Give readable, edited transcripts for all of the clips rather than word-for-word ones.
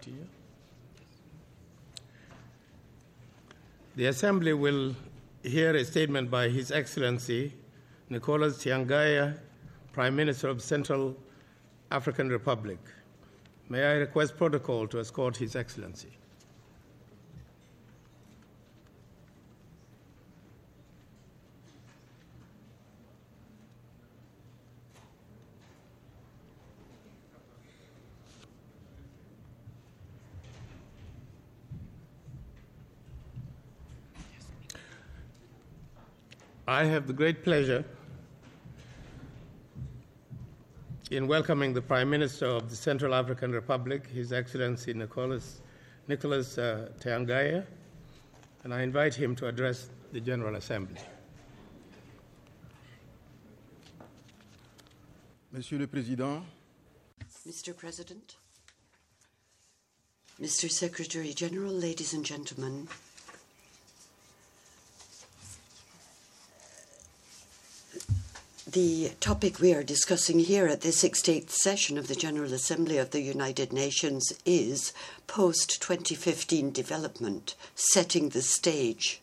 here. The Assembly will hear a statement by His Excellency Nicolas Tiangaya, Prime Minister of Central African Republic. May I request protocol to escort His Excellency. I have the great pleasure in welcoming the Prime Minister of the Central African Republic, His Excellency Nicolas Tiangaya, and I invite him to address the General Assembly. Monsieur le Président, Mr. President, Mr. Secretary General, ladies and gentlemen, the topic we are discussing here at the 68th session of the General Assembly of the United Nations is post-2015 development, setting the stage.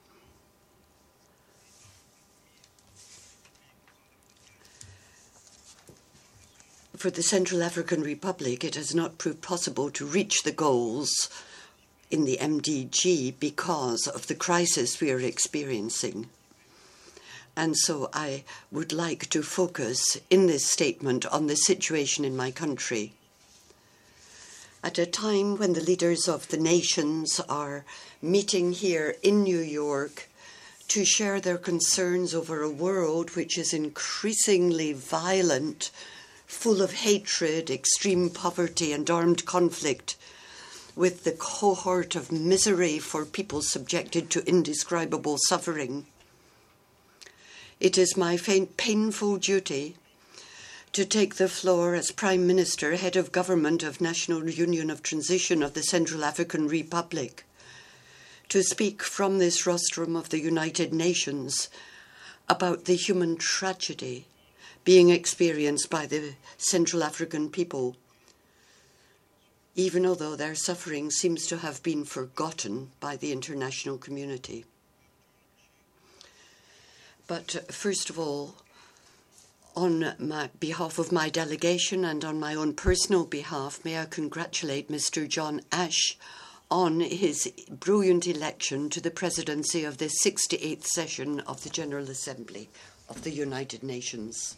For the Central African Republic, it has not proved possible to reach the goals in the MDG because of the crisis we are experiencing. And so I would like to focus in this statement on the situation in my country. At a time when the leaders of the nations are meeting here in New York to share their concerns over a world which is increasingly violent, full of hatred, extreme poverty, and armed conflict, with the cohort of misery for people subjected to indescribable suffering, it is my painful duty to take the floor as Prime Minister, Head of Government of National Union of Transition of the Central African Republic, to speak from this rostrum of the United Nations about the human tragedy being experienced by the Central African people, even although their suffering seems to have been forgotten by the international community. But first of all, on behalf of my delegation and on my own personal behalf, may I congratulate Mr. John Ash on his brilliant election to the presidency of the 68th session of the General Assembly of the United Nations.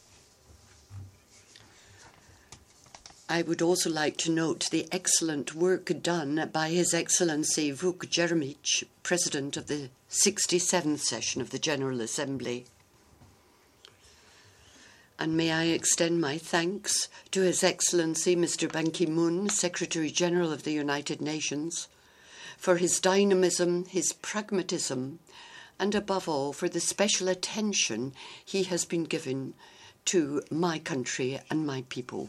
I would also like to note the excellent work done by His Excellency Vuk Jeremic, President of the 67th session of the General Assembly. And may I extend my thanks to His Excellency Mr. Ban Ki-moon, Secretary General of the United Nations, for his dynamism, his pragmatism, and above all for the special attention he has been given to my country and my people.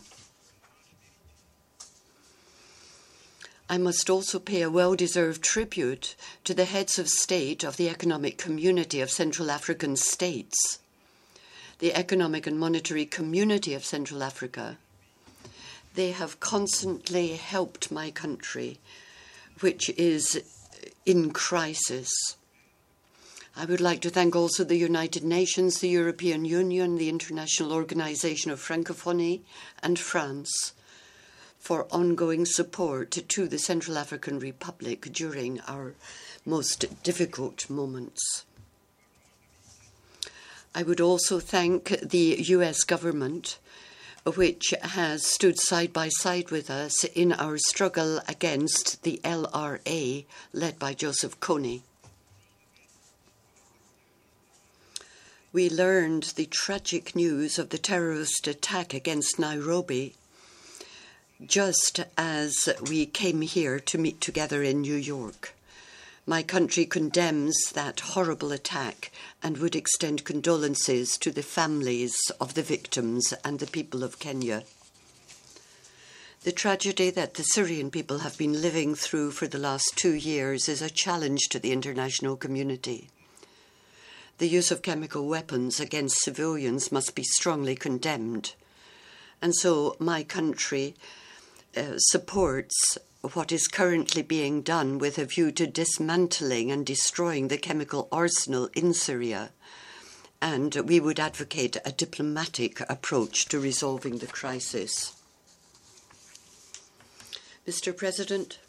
I must also pay a well-deserved tribute to the heads of state of the Economic Community of Central African States, the Economic and Monetary Community of Central Africa. They have constantly helped my country, which is in crisis. I would like to thank also the United Nations, the European Union, the International Organization of Francophonie, and France, for ongoing support to the Central African Republic during our most difficult moments. I would also thank the US government, which has stood side by side with us in our struggle against the LRA, led by Joseph Kony. We learned the tragic news of the terrorist attack against Nairobi just as we came here to meet together in New York. My country condemns that horrible attack and would extend condolences to the families of the victims and the people of Kenya. The tragedy that the Syrian people have been living through for the last 2 years is a challenge to the international community. The use of chemical weapons against civilians must be strongly condemned. And so my country supports what is currently being done with a view to dismantling and destroying the chemical arsenal in Syria, and we would advocate a diplomatic approach to resolving the crisis. Mr. President,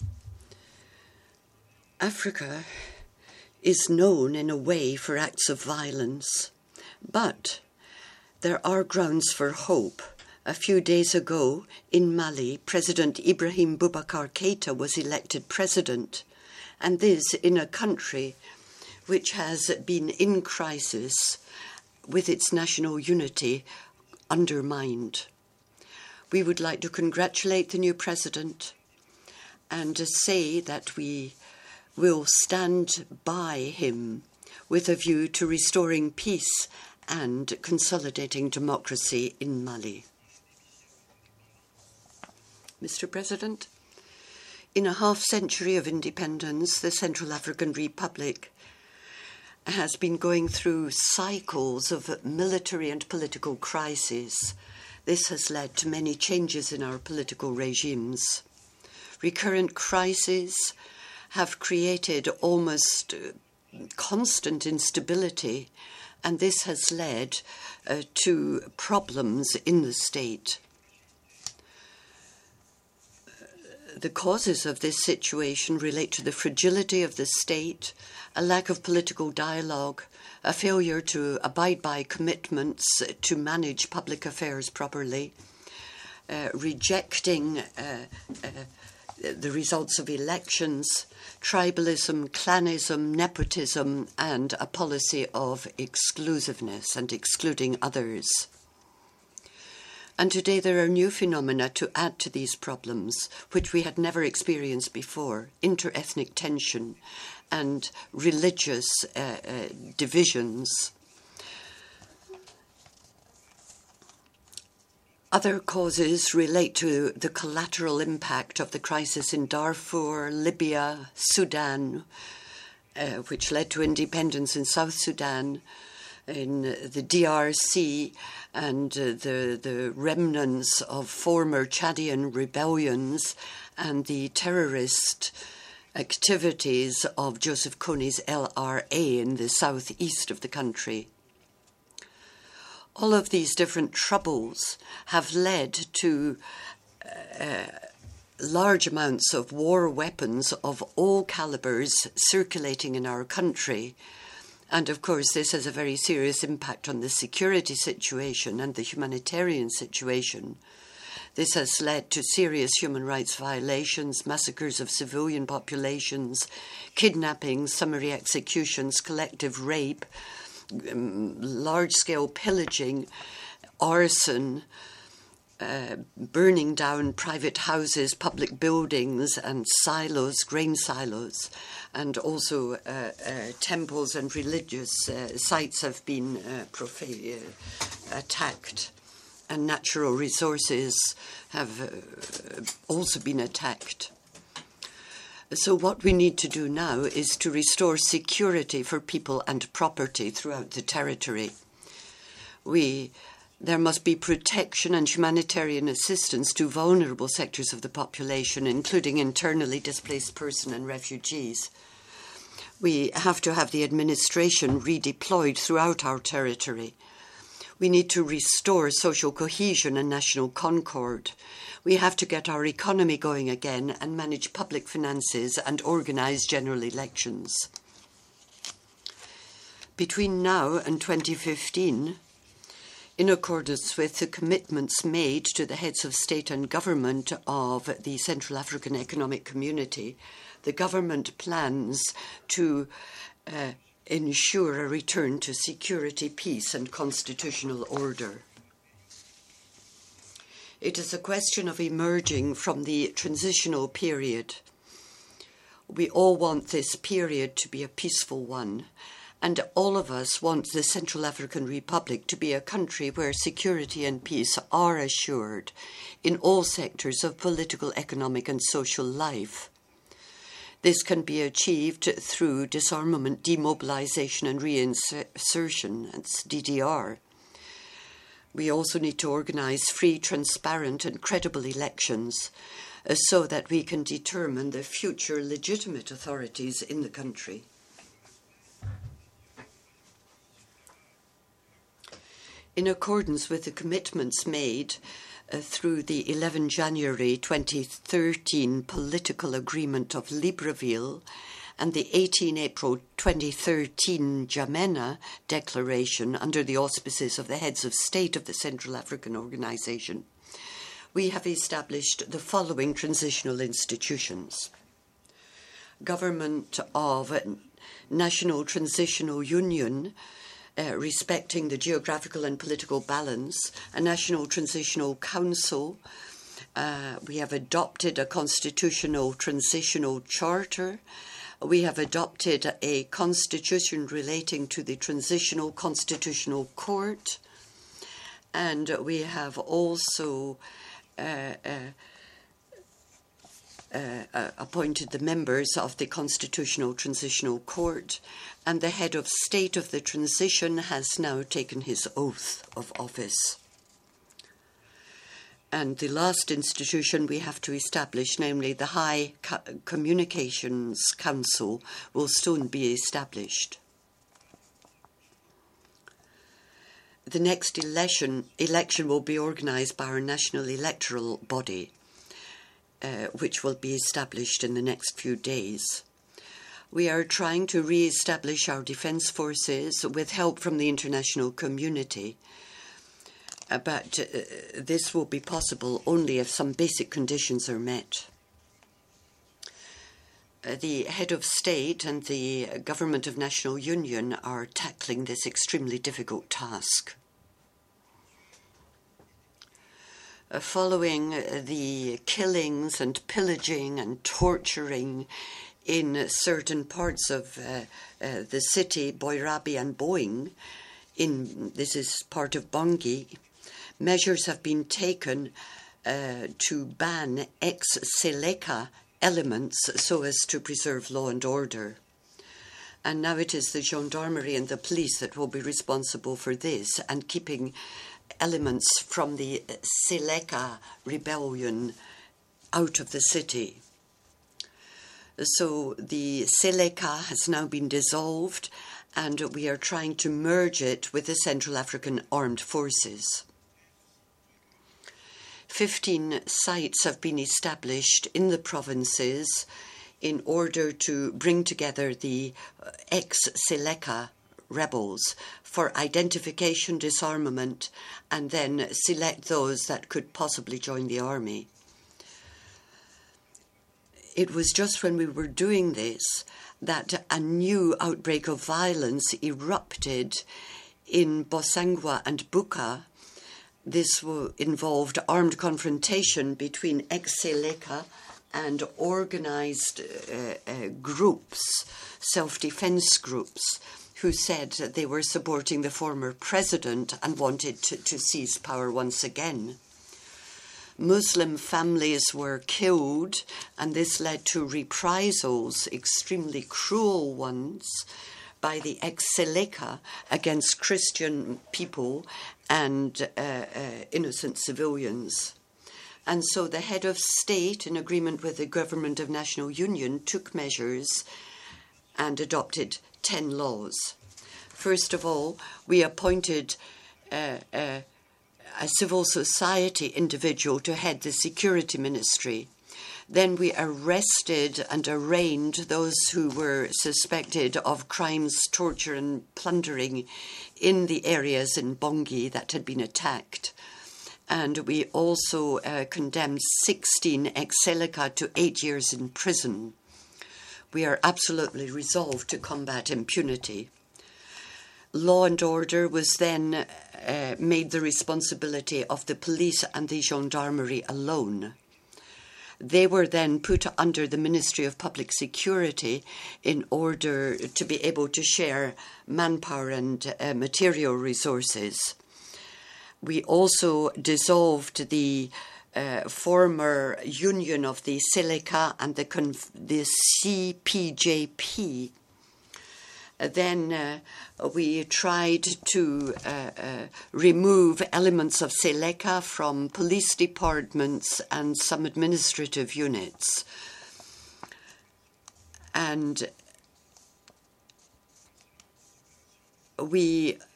Africa is known in a way for acts of violence, but there are grounds for hope. A few days ago, in Mali, President Ibrahim Boubacar Keïta was elected president, and this in a country which has been in crisis with its national unity undermined. We would like to congratulate the new president and say that we will stand by him with a view to restoring peace and consolidating democracy in Mali. Mr. President, in a half-century of independence, the Central African Republic has been going through cycles of military and political crises. This has led to many changes in our political regimes. Recurrent crises have created almost constant instability, and this has led to problems in the state. The causes of this situation relate to the fragility of the state, a lack of political dialogue, a failure to abide by commitments to manage public affairs properly, rejecting the results of elections, tribalism, clanism, nepotism, and a policy of exclusiveness and excluding others. And today there are new phenomena to add to these problems, which we had never experienced before: inter-ethnic tension and religious divisions. Other causes relate to the collateral impact of the crisis in Darfur, Libya, Sudan, which led to independence in South Sudan, in the DRC, and the remnants of former Chadian rebellions and the terrorist activities of Joseph Kony's LRA in the southeast of the country. All of these different troubles have led to large amounts of war weapons of all calibers circulating in our country. And of course, this has a very serious impact on the security situation and the humanitarian situation. This has led to serious human rights violations, massacres of civilian populations, kidnappings, summary executions, collective rape, large-scale pillaging, arson, burning down private houses, public buildings and silos, grain silos, and also temples and religious sites have been attacked, and natural resources have also been attacked. So what we need to do now is to restore security for people and property throughout the territory. There must be protection and humanitarian assistance to vulnerable sectors of the population, including internally displaced persons and refugees. We have to have the administration redeployed throughout our territory. We need to restore social cohesion and national concord. We have to get our economy going again and manage public finances and organise general elections. Between now and 2015, in accordance with the commitments made to the heads of state and government of the Central African Economic Community, the government plans to ensure a return to security, peace and constitutional order. It is a question of emerging from the transitional period. We all want this period to be a peaceful one, and all of us want the Central African Republic to be a country where security and peace are assured in all sectors of political, economic and social life. This can be achieved through disarmament, demobilization and reinsertion, that's DDR. We also need to organise free, transparent and credible elections so that we can determine the future legitimate authorities in the country. In accordance with the commitments made through the 11 January 2013 political agreement of Libreville and the 18 April 2013 N'Djamena Declaration under the auspices of the heads of state of the Central African Organization, we have established the following transitional institutions. Government of National Transitional Union, respecting the geographical and political balance, a National Transitional Council. We have adopted a constitutional transitional charter. We have adopted a constitution relating to the Transitional Constitutional Court. And we have also appointed the members of the Constitutional Transitional Court, and the head of state of the transition has now taken his oath of office. And the last institution we have to establish, namely the High Communications Council, will soon be established. The next election will be organised by our national electoral body, which will be established in the next few days. We are trying to re-establish our defence forces with help from the international community, but this will be possible only if some basic conditions are met. The head of state and the government of national union are tackling this extremely difficult task. Following the killings and pillaging and torturing in certain parts of the city, Boirabi and Boing, this is part of Bangui, measures have been taken to ban ex-Seleka elements so as to preserve law and order. And now it is the gendarmerie and the police that will be responsible for this and keeping elements from the Seleka rebellion out of the city. So the Seleka has now been dissolved, and we are trying to merge it with the Central African Armed Forces. 15 sites have been established in the provinces in order to bring together the ex-Seleka rebels for identification, disarmament, and then select those that could possibly join the army. It was just when we were doing this that a new outbreak of violence erupted in Bosangwa and Buka. This involved armed confrontation between ex-Seleka and organised groups, self-defence groups, who said that they were supporting the former president and wanted to seize power once again. Muslim families were killed, and this led to reprisals, extremely cruel ones, by the ex-Seleka against Christian people and innocent civilians. And so the head of state, in agreement with the government of national union, took measures and adopted 10 laws. First of all, we appointed a civil society individual to head the security ministry. Then we arrested and arraigned those who were suspected of crimes, torture and plundering in the areas in Bangui that had been attacked. And we also condemned 16 ex-Seleka to 8 years in prison. We are absolutely resolved to combat impunity. Law and order was then made the responsibility of the police and the gendarmerie alone. They were then put under the Ministry of Public Security in order to be able to share manpower and material resources. We also dissolved the former union of the Seleka and the CPJP, Then we tried to remove elements of Seleka from police departments and some administrative units. And we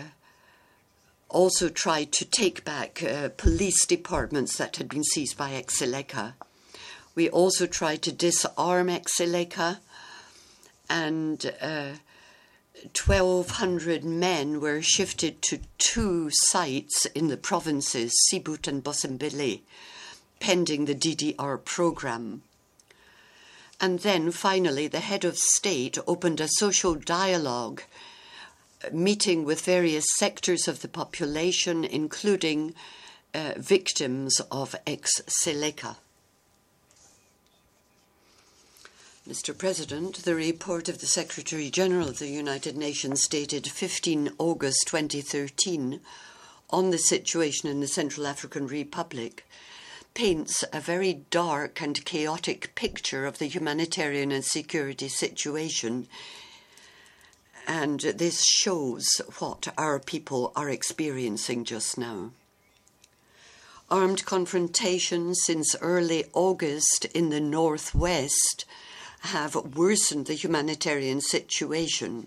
also tried to take back police departments that had been seized by ex-Seleka. We also tried to disarm ex-Seleka, and 1,200 men were shifted to 2 sites in the provinces, Sibut and Bosembele, pending the DDR program. And then, finally, the head of state opened a social dialogue, meeting with various sectors of the population, including victims of ex-Seleka. Mr. President, the report of the Secretary-General of the United Nations dated 15 August 2013 on the situation in the Central African Republic paints a very dark and chaotic picture of the humanitarian and security situation, and this shows what our people are experiencing just now. Armed confrontations since early August in the northwest have worsened the humanitarian situation.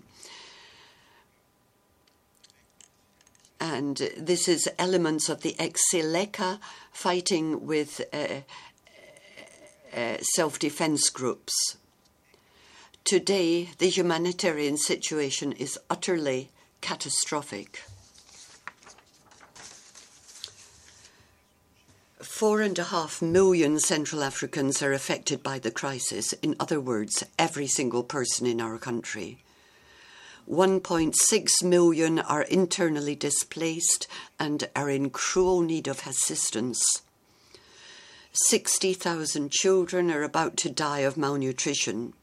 And this is elements of the ex-Seleka fighting with self-defense groups. Today, the humanitarian situation is utterly catastrophic. 4.5 million Central Africans are affected by the crisis. In other words, every single person in our country. 1.6 million are internally displaced and are in cruel need of assistance. 60,000 children are about to die of malnutrition.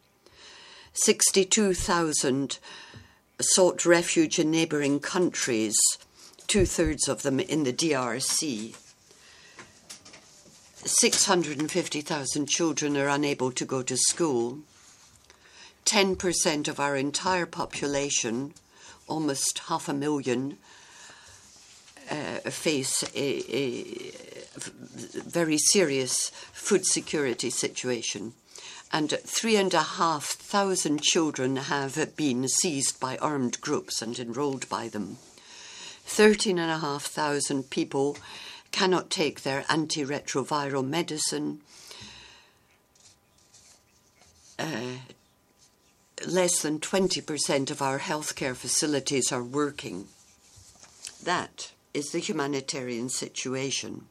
62,000 sought refuge in neighbouring countries, 2/3 of them in the DRC. 650,000 children are unable to go to school. 10% of our entire population, almost 500,000, face a very serious food security situation. And 3,500 children have been seized by armed groups and enrolled by them. 13,500 people cannot take their antiretroviral medicine. Less than 20% of our healthcare facilities are working. That is the humanitarian situation.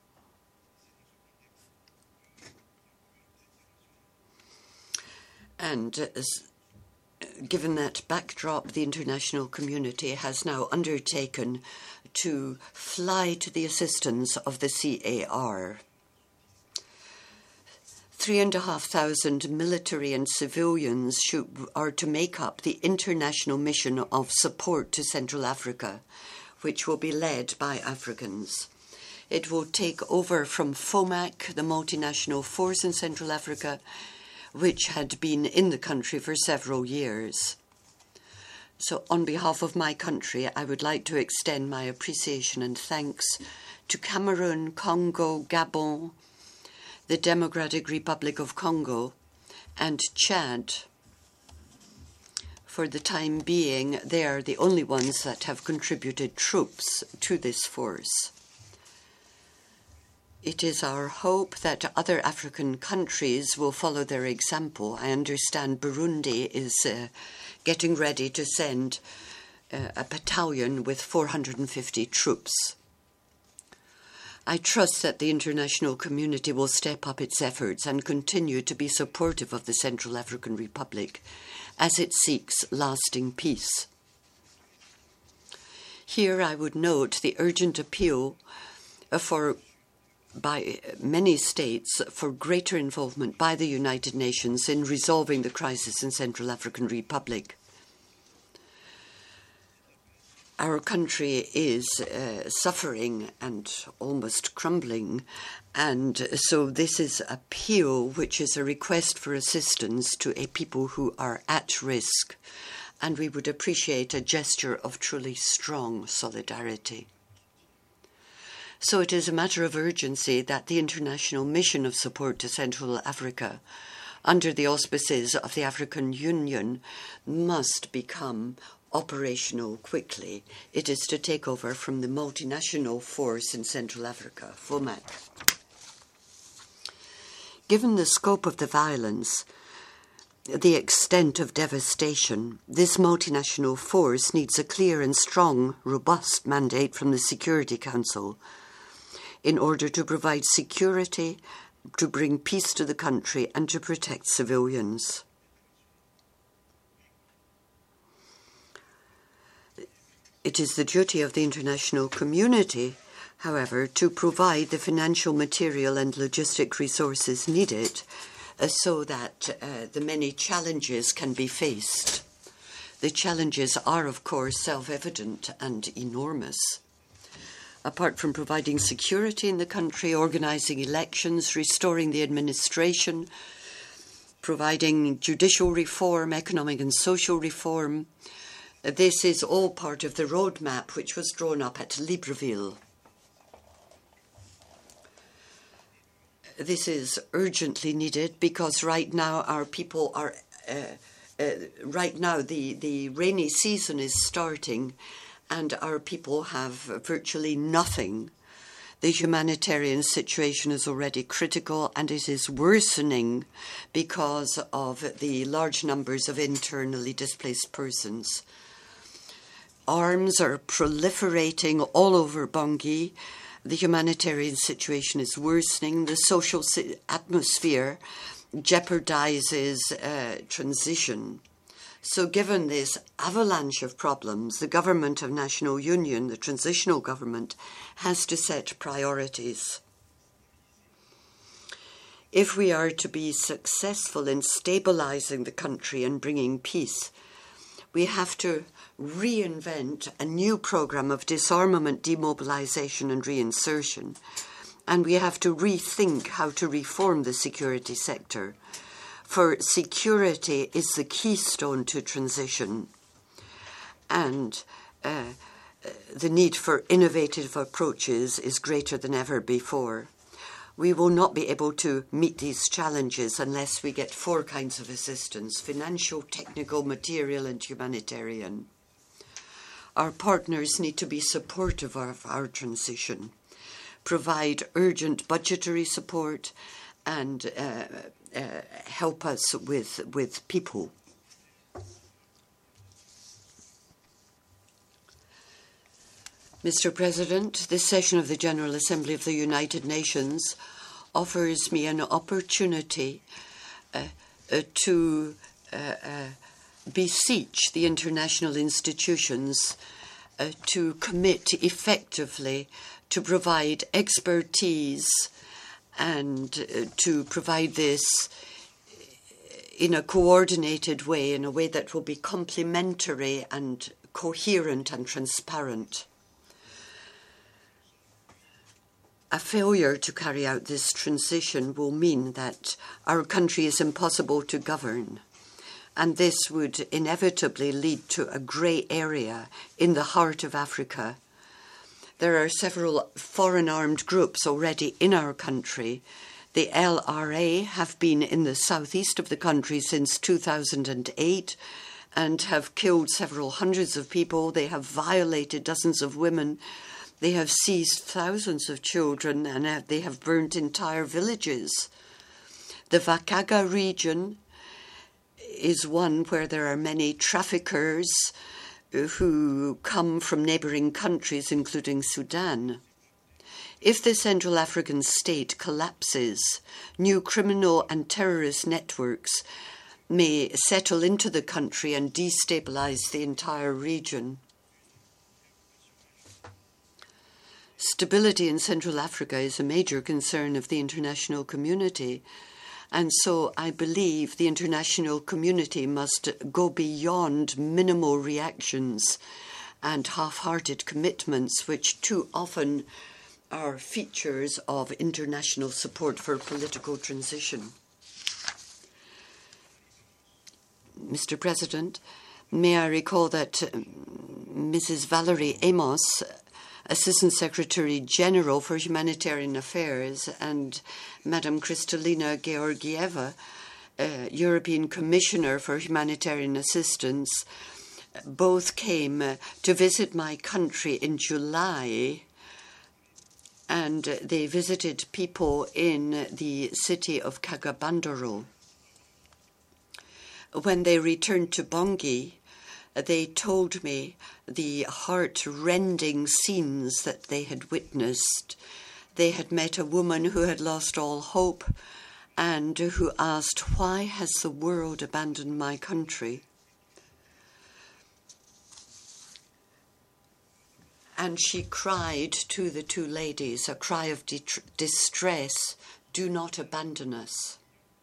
And given that backdrop, the international community has now undertaken to fly to the assistance of the CAR. 3,500 military and civilians are to make up the international mission of support to Central Africa, which will be led by Africans. It will take over from FOMAC, the multinational force in Central Africa, which had been in the country for several years. So on behalf of my country, I would like to extend my appreciation and thanks to Cameroon, Congo, Gabon, the Democratic Republic of Congo, and Chad. For the time being, they are the only ones that have contributed troops to this force. It is our hope that other African countries will follow their example. I understand Burundi is getting ready to send a battalion with 450 troops. I trust that the international community will step up its efforts and continue to be supportive of the Central African Republic as it seeks lasting peace. Here I would note the urgent appeal by many states for greater involvement by the United Nations in resolving the crisis in Central African Republic. Our country is suffering and almost crumbling, and so this is an appeal which is a request for assistance to a people who are at risk and we would appreciate a gesture of truly strong solidarity. So it is a matter of urgency that the international mission of support to Central Africa, under the auspices of the African Union, must become operational quickly. It is to take over from the multinational force in Central Africa, FOMAC. Given the scope of the violence, the extent of devastation, this multinational force needs a clear and strong, robust mandate from the Security Council in order to provide security, to bring peace to the country, and to protect civilians. It is the duty of the international community, however, to provide the financial, material and logistic resources needed so that the many challenges can be faced. The challenges are, of course, self-evident and enormous. Apart from providing security in the country, organising elections, restoring the administration, providing judicial reform, economic and social reform, this is all part of the roadmap which was drawn up at Libreville. This is urgently needed because right now our people are, right now the rainy season is starting and our people have virtually nothing. The humanitarian situation is already critical and it is worsening because of the large numbers of internally displaced persons. Arms are proliferating all over Bangui. The humanitarian situation is worsening. The social atmosphere jeopardizes transition. So given this avalanche of problems, the government of national union, the transitional government, has to set priorities. If we are to be successful in stabilizing the country and bringing peace, we have to reinvent a new program of disarmament, demobilization and reinsertion, and we have to rethink how to reform the security sector. For security is the keystone to transition, and the need for innovative approaches is greater than ever before. We will not be able to meet these challenges unless we get four kinds of assistance: financial, technical, material and humanitarian. Our partners need to be supportive of our transition, provide urgent budgetary support and help us with people. Mr. President, this session of the General Assembly of the United Nations offers me an opportunity to beseech the international institutions to commit effectively to provide expertise and to provide this in a coordinated way, in a way that will be complementary and coherent and transparent. A failure to carry out this transition will mean that our country is impossible to govern, and this would inevitably lead to a grey area in the heart of Africa. There are several foreign armed groups already in our country. The LRA have been in the southeast of the country since 2008 and have killed several hundreds of people. They have violated dozens of women. They have seized thousands of children and they have burnt entire villages. The Vakaga region is one where there are many traffickers who come from neighbouring countries, including Sudan. If the Central African state collapses, new criminal and terrorist networks may settle into the country and destabilise the entire region. Stability in Central Africa is a major concern of the international community, and so I believe the international community must go beyond minimal reactions and half-hearted commitments, which too often are features of international support for political transition. Mr. President, May I recall that Mrs. Valerie Amos, Assistant Secretary General for Humanitarian Affairs, and Madam Kristalina Georgieva, European Commissioner for Humanitarian Assistance, both came to visit my country in July, and they visited people in the city of Kagabandoro. When they returned to Bongi, they told me the heart-rending scenes that they had witnessed. They had met a woman who had lost all hope and who asked, "Why has the world abandoned my country?" And she cried to the two ladies, a cry of distress, "Do not abandon us."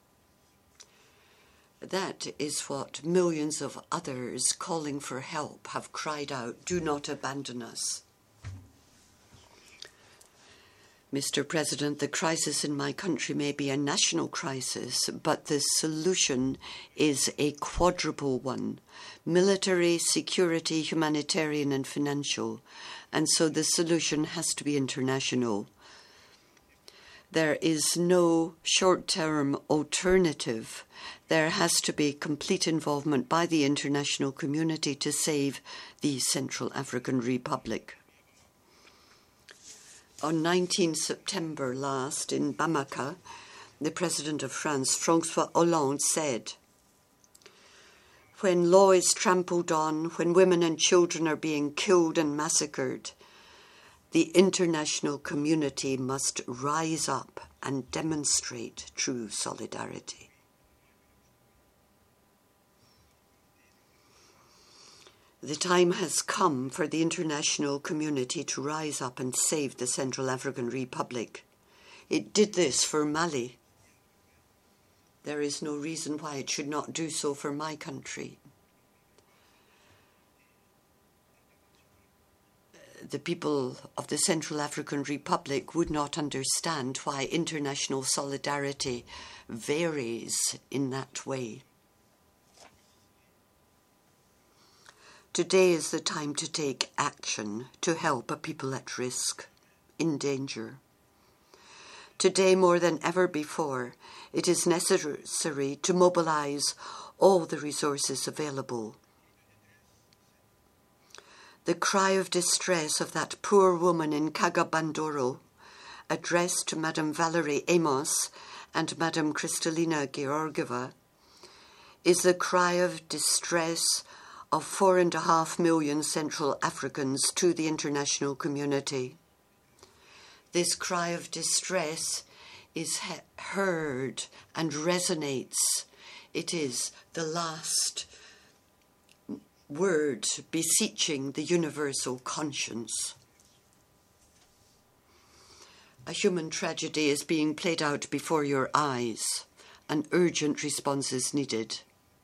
That is what millions of others calling for help have cried out, "Do not abandon us." Mr. President, the crisis in my country may be a national crisis, but the solution is a quadruple one: military, security, humanitarian, and financial. And so the solution has to be international. There is no short-term alternative. There has to be complete involvement by the international community to save the Central African Republic. On 19 September last in Bamako, the President of France, François Hollande, said, "When law is trampled on, when women and children are being killed and massacred, the international community must rise up and demonstrate true solidarity." The time has come for the international community to rise up and save the Central African Republic. It did this for Mali. There is no reason why it should not do so for my country. The people of the Central African Republic would not understand why international solidarity varies in that way. Today is the time to take action to help a people at risk, in danger. Today, more than ever before, it is necessary to mobilize all the resources available. The cry of distress of that poor woman in Kagabandoro, addressed to Madame Valerie Amos and Madame Kristalina Georgieva, is the cry of distress of 4.5 million Central Africans to the international community. This cry of distress is heard and resonates. It is the last word beseeching the universal conscience. A human tragedy is being played out before your eyes. An urgent response is needed.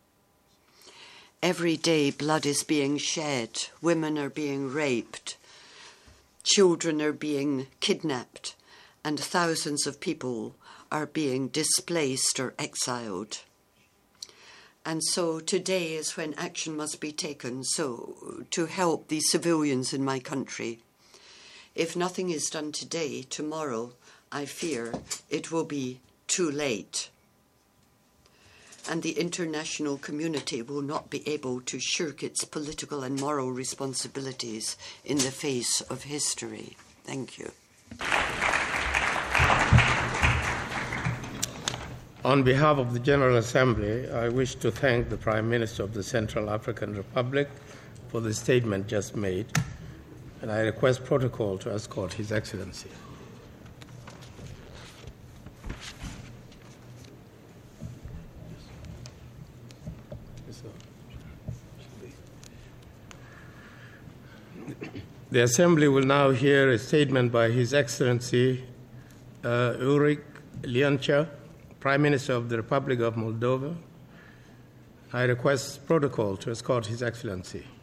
Every day blood is being shed, women are being raped, children are being kidnapped, and thousands of people are being displaced or exiled. And so today is when action must be taken to help the civilians in my country. If nothing is done today, tomorrow, I fear it will be too late. And the international community will not be able to shirk its political and moral responsibilities in the face of history. Thank you. On behalf of the General Assembly, I wish to thank the Prime Minister of the Central African Republic for the statement just made, and I request protocol to escort His Excellency. The Assembly will now hear a statement by His Excellency Ulrich Liencher, Prime Minister of the Republic of Moldova. I request protocol to escort His Excellency.